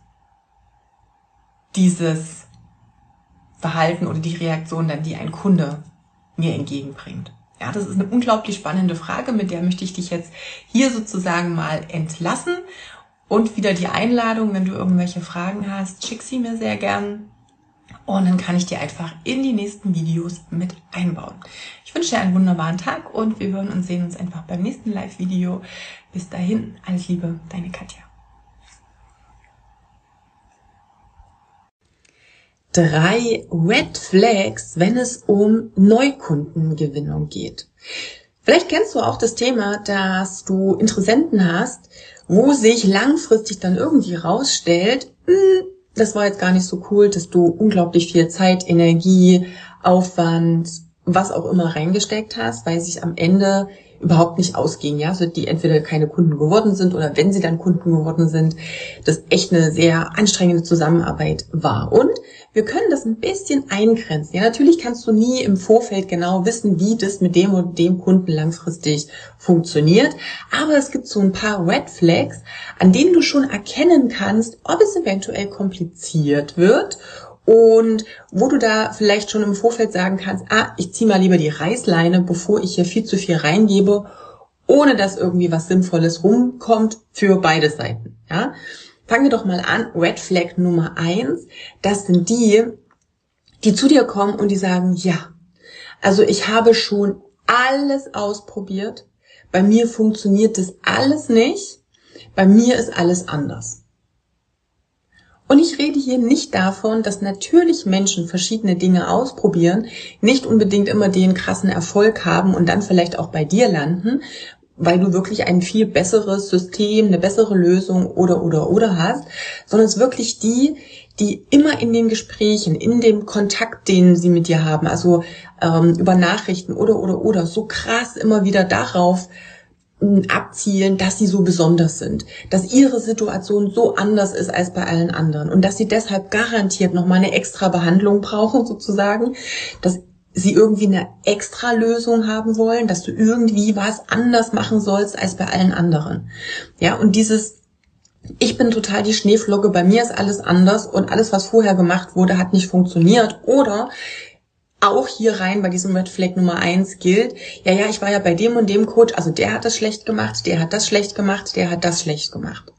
Dieses Verhalten oder die Reaktion dann, die ein Kunde mir entgegenbringt. Ja, das ist eine unglaublich spannende Frage, mit der möchte ich dich jetzt hier sozusagen mal entlassen. Und wieder die Einladung, wenn du irgendwelche Fragen hast, schick sie mir sehr gern. Und dann kann ich dir einfach in die nächsten Videos mit einbauen. Ich wünsche dir einen wunderbaren Tag und wir hören und sehen uns einfach beim nächsten Live-Video. Bis dahin, alles Liebe, deine Katja. 3 Red Flags, wenn es um Neukundengewinnung geht. Vielleicht kennst du auch das Thema, dass du Interessenten hast, wo sich langfristig dann irgendwie rausstellt, das war jetzt gar nicht so cool, dass du unglaublich viel Zeit, Energie, Aufwand, was auch immer reingesteckt hast, weil sich am Ende überhaupt nicht ausging, ja, also die entweder keine Kunden geworden sind oder wenn sie dann Kunden geworden sind, das echt eine sehr anstrengende Zusammenarbeit war. Und wir können das ein bisschen eingrenzen. Ja, natürlich kannst du nie im Vorfeld genau wissen, wie das mit dem und dem Kunden langfristig funktioniert, aber es gibt so ein paar Red Flags, an denen du schon erkennen kannst, ob es eventuell kompliziert wird und wo du da vielleicht schon im Vorfeld sagen kannst, ich ziehe mal lieber die Reißleine, bevor ich hier viel zu viel reingebe, ohne dass irgendwie was Sinnvolles rumkommt für beide Seiten. Ja? Fangen wir doch mal an. Red Flag Nummer 1, das sind die zu dir kommen und die sagen, ja, also ich habe schon alles ausprobiert, bei mir funktioniert das alles nicht, bei mir ist alles anders. Und ich rede hier nicht davon, dass natürlich Menschen verschiedene Dinge ausprobieren, nicht unbedingt immer den krassen Erfolg haben und dann vielleicht auch bei dir landen, weil du wirklich ein viel besseres System, eine bessere Lösung oder hast, sondern es ist wirklich die immer in den Gesprächen, in dem Kontakt, den sie mit dir haben, also über Nachrichten oder so krass immer wieder darauf abzielen, dass sie so besonders sind, dass ihre Situation so anders ist als bei allen anderen und dass sie deshalb garantiert nochmal eine extra Behandlung brauchen sozusagen, dass sie irgendwie eine extra Lösung haben wollen, dass du irgendwie was anders machen sollst als bei allen anderen. Ja, und ich bin total die Schneeflocke, bei mir ist alles anders und alles, was vorher gemacht wurde, hat nicht funktioniert oder auch hier rein bei diesem Red Flag Nummer 1 gilt, ja, ich war ja bei dem und dem Coach, also der hat das schlecht gemacht, der hat das schlecht gemacht, der hat das schlecht gemacht.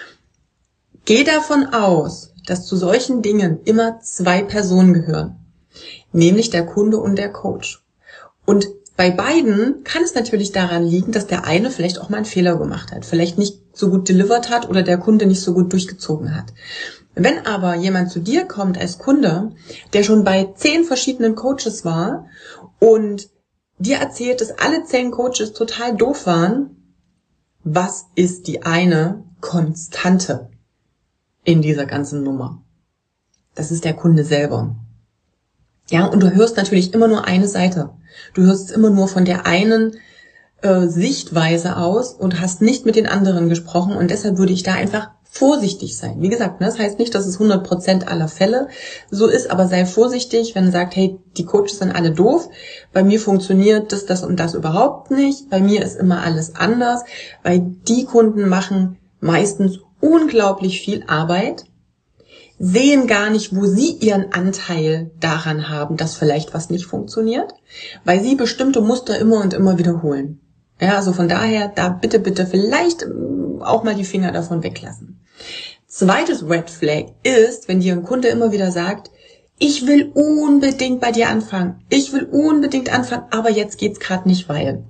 Geh davon aus, dass zu solchen Dingen immer 2 Personen gehören, nämlich der Kunde und der Coach. Und bei beiden kann es natürlich daran liegen, dass der eine vielleicht auch mal einen Fehler gemacht hat, vielleicht nicht so gut delivered hat oder der Kunde nicht so gut durchgezogen hat. Wenn aber jemand zu dir kommt als Kunde, der schon bei 10 verschiedenen Coaches war und dir erzählt, dass alle 10 Coaches total doof waren, was ist die eine Konstante in dieser ganzen Nummer? Das ist der Kunde selber. Ja, und du hörst natürlich immer nur eine Seite. Du hörst es immer nur von der einen Sichtweise aus und hast nicht mit den anderen gesprochen und deshalb würde ich da einfach vorsichtig sein. Wie gesagt, das heißt nicht, dass es 100% aller Fälle so ist, aber sei vorsichtig, wenn du sagst, hey, die Coaches sind alle doof, bei mir funktioniert das und das überhaupt nicht, bei mir ist immer alles anders, weil die Kunden machen meistens unglaublich viel Arbeit, sehen gar nicht, wo sie ihren Anteil daran haben, dass vielleicht was nicht funktioniert, weil sie bestimmte Muster immer und immer wiederholen. Ja, also von daher, da bitte vielleicht auch mal die Finger davon weglassen. Zweites Red Flag ist, wenn dir ein Kunde immer wieder sagt, ich will unbedingt bei dir anfangen, aber jetzt geht's gerade nicht, weil,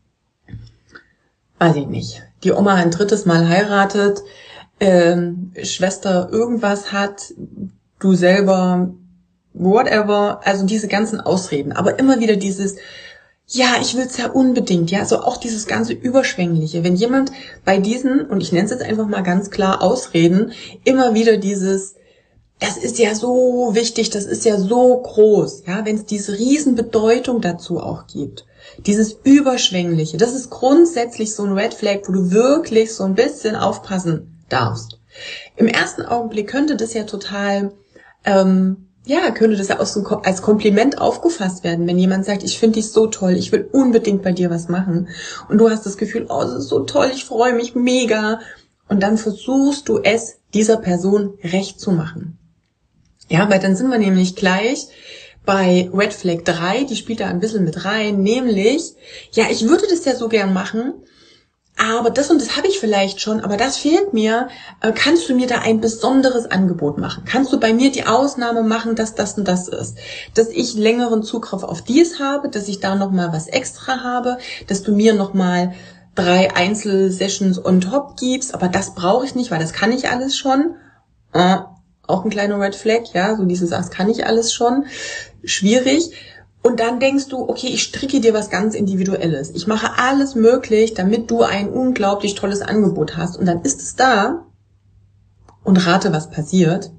weiß ich nicht, die Oma ein 3. Mal heiratet, Schwester irgendwas hat, du selber, whatever, also diese ganzen Ausreden, aber immer wieder dieses, ja, ich will's ja unbedingt, ja, so auch dieses ganze Überschwängliche. Wenn jemand bei diesen, und ich nenne es jetzt einfach mal ganz klar Ausreden, immer wieder dieses, das ist ja so wichtig, das ist ja so groß, ja, wenn es diese Riesenbedeutung dazu auch gibt. Dieses Überschwängliche, das ist grundsätzlich so ein Red Flag, wo du wirklich so ein bisschen aufpassen darfst. Im ersten Augenblick könnte das ja total, könnte das ja auch so als Kompliment aufgefasst werden, wenn jemand sagt, ich finde dich so toll, ich will unbedingt bei dir was machen. Und du hast das Gefühl, oh, das ist so toll, ich freue mich mega. Und dann versuchst du es dieser Person recht zu machen. Ja, weil dann sind wir nämlich gleich bei Red Flag 3, die spielt da ein bisschen mit rein, nämlich, ja, ich würde das ja so gern machen, aber das und das habe ich vielleicht schon, aber das fehlt mir. Kannst du mir da ein besonderes Angebot machen? Kannst du bei mir die Ausnahme machen, dass das und das ist? Dass ich längeren Zugriff auf dies habe, dass ich da nochmal was extra habe, dass du mir nochmal 3 Einzelsessions on top gibst, aber das brauche ich nicht, weil das kann ich alles schon. Auch ein kleiner Red Flag, ja, so dieses, das kann ich alles schon. Schwierig. Und dann denkst du, okay, ich stricke dir was ganz Individuelles. Ich mache alles möglich, damit du ein unglaublich tolles Angebot hast. Und dann ist es da und rate, was passiert.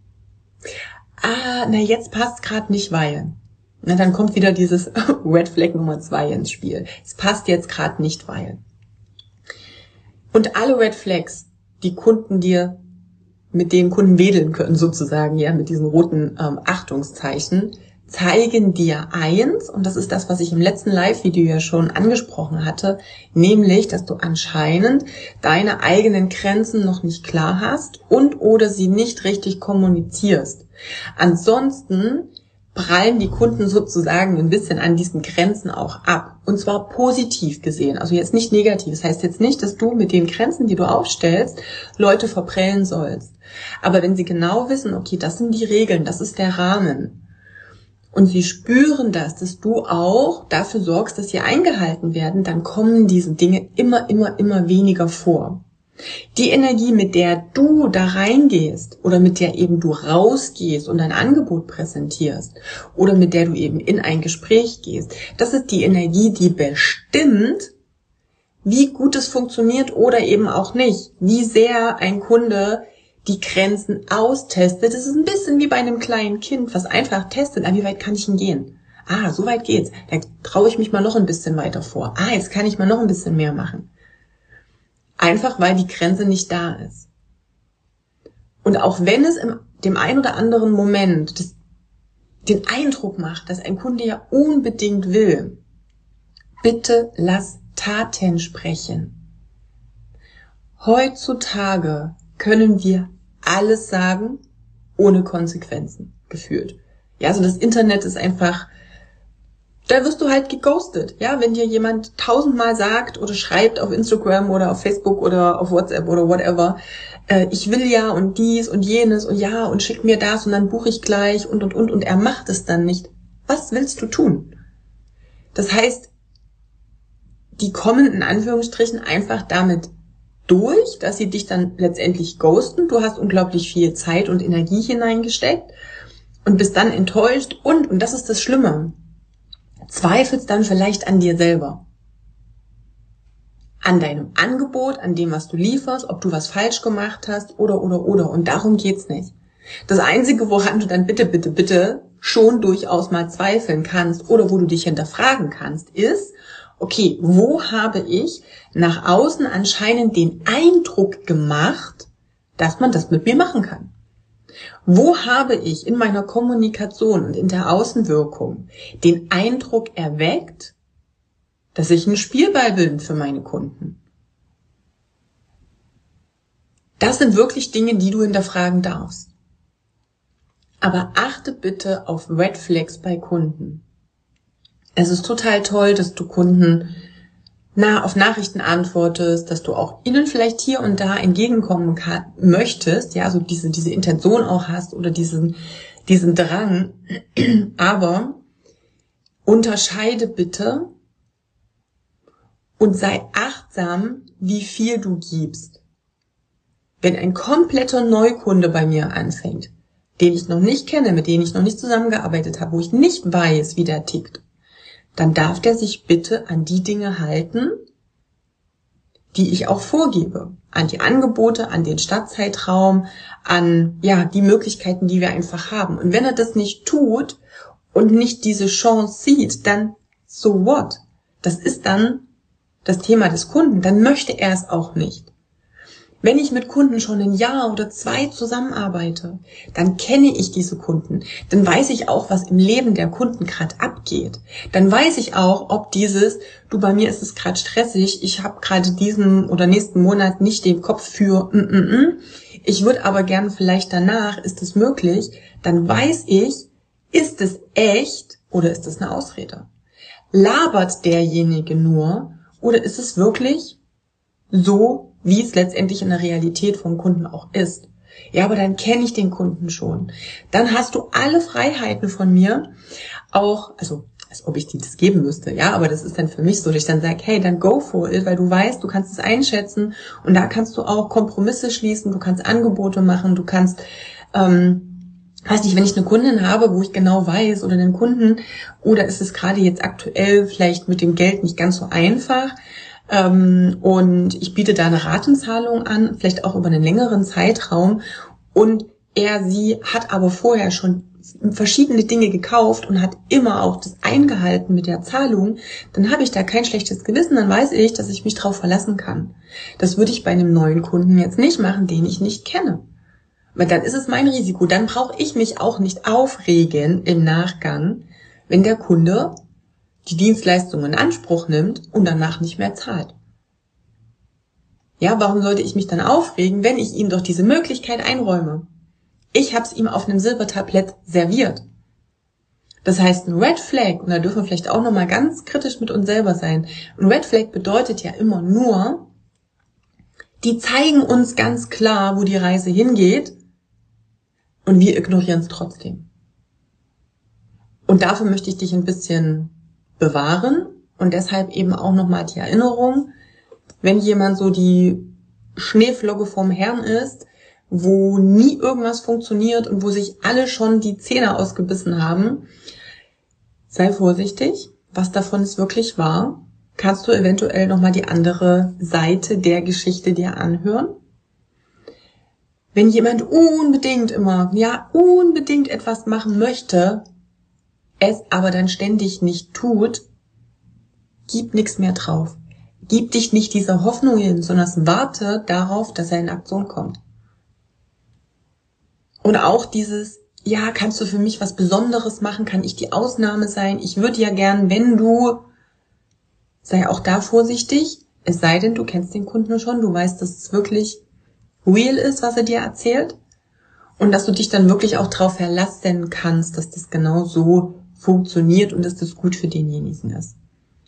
Jetzt passt gerade nicht, weil. Na, dann kommt wieder dieses Red Flag Nummer 2 ins Spiel. Es passt jetzt gerade nicht, weil. Und alle Red Flags, die Kunden dir, mit denen Kunden wedeln können sozusagen, ja, mit diesen roten Achtungszeichen, zeigen dir eins, und das ist das, was ich im letzten Live-Video ja schon angesprochen hatte, nämlich, dass du anscheinend deine eigenen Grenzen noch nicht klar hast und oder sie nicht richtig kommunizierst. Ansonsten prallen die Kunden sozusagen ein bisschen an diesen Grenzen auch ab. Und zwar positiv gesehen, also jetzt nicht negativ. Das heißt jetzt nicht, dass du mit den Grenzen, die du aufstellst, Leute verprellen sollst. Aber wenn sie genau wissen, okay, das sind die Regeln, das ist der Rahmen, und sie spüren das, dass du auch dafür sorgst, dass sie eingehalten werden, dann kommen diese Dinge immer weniger vor. Die Energie, mit der du da reingehst oder mit der eben du rausgehst und dein Angebot präsentierst oder mit der du eben in ein Gespräch gehst, das ist die Energie, die bestimmt, wie gut es funktioniert oder eben auch nicht, wie sehr ein Kunde die Grenzen austestet. Das ist ein bisschen wie bei einem kleinen Kind, was einfach testet, wie weit kann ich denn gehen? So weit geht's. Dann traue ich mich mal noch ein bisschen weiter vor. Jetzt kann ich mal noch ein bisschen mehr machen. Einfach, weil die Grenze nicht da ist. Und auch wenn es in dem ein oder anderen Moment den Eindruck macht, dass ein Kunde ja unbedingt will, bitte lass Taten sprechen. Heutzutage können wir alles sagen, ohne Konsequenzen, gefühlt. Ja, also das Internet ist einfach, da wirst du halt geghostet. Ja, wenn dir jemand 1000-mal sagt oder schreibt auf Instagram oder auf Facebook oder auf WhatsApp oder whatever, ich will ja und dies und jenes und ja und schick mir das und dann buche ich gleich und er macht es dann nicht. Was willst du tun? Das heißt, die kommen in Anführungsstrichen einfach damit durch, dass sie dich dann letztendlich ghosten. Du hast unglaublich viel Zeit und Energie hineingesteckt und bist dann enttäuscht und das ist das Schlimme, zweifelst dann vielleicht an dir selber. An deinem Angebot, an dem, was du lieferst, ob du was falsch gemacht hast oder. Und darum geht's nicht. Das Einzige, woran du dann bitte schon durchaus mal zweifeln kannst oder wo du dich hinterfragen kannst, ist, okay, wo habe ich nach außen anscheinend den Eindruck gemacht, dass man das mit mir machen kann? Wo habe ich in meiner Kommunikation und in der Außenwirkung den Eindruck erweckt, dass ich ein Spielball bin für meine Kunden? Das sind wirklich Dinge, die du hinterfragen darfst. Aber achte bitte auf Red Flags bei Kunden. Es ist total toll, dass du Kunden auf Nachrichten antwortest, dass du auch ihnen vielleicht hier und da entgegenkommen möchtest, ja, so diese Intention auch hast oder diesen Drang. Aber unterscheide bitte und sei achtsam, wie viel du gibst. Wenn ein kompletter Neukunde bei mir anfängt, den ich noch nicht kenne, mit dem ich noch nicht zusammengearbeitet habe, wo ich nicht weiß, wie der tickt, dann darf der sich bitte an die Dinge halten, die ich auch vorgebe. An die Angebote, an den Startzeitraum, an die Möglichkeiten, die wir einfach haben. Und wenn er das nicht tut und nicht diese Chance sieht, dann so what? Das ist dann das Thema des Kunden. Dann möchte er es auch nicht. Wenn ich mit Kunden schon 1 Jahr oder 2 zusammenarbeite, dann kenne ich diese Kunden. Dann weiß ich auch, was im Leben der Kunden gerade abgeht. Dann weiß ich auch, ob bei mir ist es gerade stressig, ich habe gerade diesen oder nächsten Monat nicht den Kopf für ich würde aber gern vielleicht danach, ist es möglich? Dann weiß ich, ist es echt oder ist es eine Ausrede? Labert derjenige nur oder ist es wirklich so, wie es letztendlich in der Realität vom Kunden auch ist? Ja, aber dann kenne ich den Kunden schon. Dann hast du alle Freiheiten von mir, auch, also als ob ich dir das geben müsste, ja, aber das ist dann für mich so, dass ich dann sage, hey, dann go for it, weil du weißt, du kannst es einschätzen und da kannst du auch Kompromisse schließen, du kannst Angebote machen, du kannst, weiß nicht, wenn ich eine Kundin habe, wo ich genau weiß, oder einen Kunden, oder ist es gerade jetzt aktuell vielleicht mit dem Geld nicht ganz so einfach, und ich biete da eine Ratenzahlung an, vielleicht auch über einen längeren Zeitraum und sie hat aber vorher schon verschiedene Dinge gekauft und hat immer auch das eingehalten mit der Zahlung, dann habe ich da kein schlechtes Gewissen, dann weiß ich, dass ich mich drauf verlassen kann. Das würde ich bei einem neuen Kunden jetzt nicht machen, den ich nicht kenne. Weil dann ist es mein Risiko, dann brauche ich mich auch nicht aufregen im Nachgang, wenn der Kunde die Dienstleistung in Anspruch nimmt und danach nicht mehr zahlt. Ja, warum sollte ich mich dann aufregen, wenn ich ihm doch diese Möglichkeit einräume? Ich habe es ihm auf einem Silbertablett serviert. Das heißt, ein Red Flag, und da dürfen wir vielleicht auch nochmal ganz kritisch mit uns selber sein, ein Red Flag bedeutet ja immer nur, die zeigen uns ganz klar, wo die Reise hingeht und wir ignorieren es trotzdem. Und dafür möchte ich dich ein bisschen bewahren und deshalb eben auch nochmal die Erinnerung, wenn jemand so die Schneeflocke vom Herrn ist, wo nie irgendwas funktioniert und wo sich alle schon die Zähne ausgebissen haben, sei vorsichtig, was davon ist wirklich wahr. Kannst du eventuell nochmal die andere Seite der Geschichte dir anhören? Wenn jemand unbedingt etwas machen möchte, es aber dann ständig nicht tut, gib nichts mehr drauf. Gib dich nicht dieser Hoffnung hin, sondern warte darauf, dass er in Aktion kommt. Und auch dieses, ja, kannst du für mich was Besonderes machen? Kann ich die Ausnahme sein? Ich würde ja gern, wenn du, sei auch da vorsichtig, es sei denn, du kennst den Kunden schon, du weißt, dass es wirklich real ist, was er dir erzählt und dass du dich dann wirklich auch darauf verlassen kannst, dass das genau so funktioniert und dass das gut für denjenigen ist.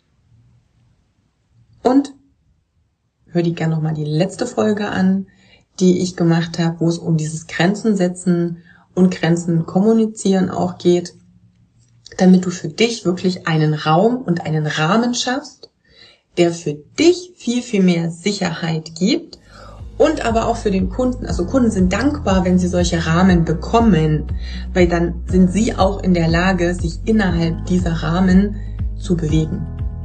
Und hör dir gerne nochmal die letzte Folge an, die ich gemacht habe, wo es um dieses Grenzen setzen und Grenzen kommunizieren auch geht, damit du für dich wirklich einen Raum und einen Rahmen schaffst, der für dich viel, viel mehr Sicherheit gibt und aber auch für den Kunden. Also Kunden sind dankbar, wenn sie solche Rahmen bekommen, weil dann sind sie auch in der Lage, sich innerhalb dieser Rahmen zu bewegen.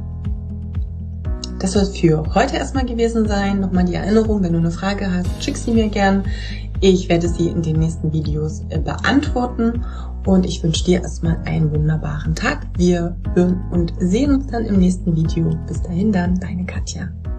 Das soll es für heute erstmal gewesen sein. Nochmal die Erinnerung, wenn du eine Frage hast, schick sie mir gern. Ich werde sie in den nächsten Videos beantworten und ich wünsche dir erstmal einen wunderbaren Tag. Wir hören und sehen uns dann im nächsten Video. Bis dahin dann, deine Katja.